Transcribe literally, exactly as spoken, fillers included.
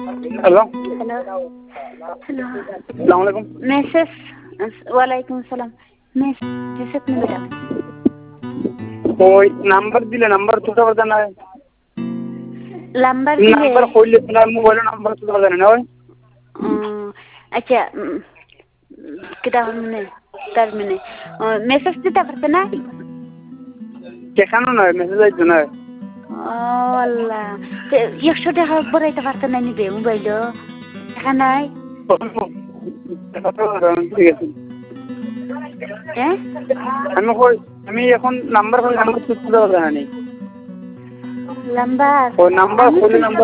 hello hello hello আসসালামু আলাইকুম message ওয়ালাইকুম আসসালাম মেসেজ में बेटा कोई नंबर दिले नंबर तुझा बता ना नंबर दिले नंबर खोल ले ना मोबाइल नंबर तुझा बता ना ओए अच्छा कितना हमने तर मैंने মেসেজ দিতে পারতে না কেখানো না মেসেজ আইতো না আল্লাহ একশো টাকা বড়াইতে পারতে না নিবে মোবাইল টাকা নাই ঠিক আছে হ্যাঁ আমি কই আমি এখন নাম্বার কই নাম্বার তুলতে পারবো না নি নাম্বার ও নাম্বার খুলে নাম্বার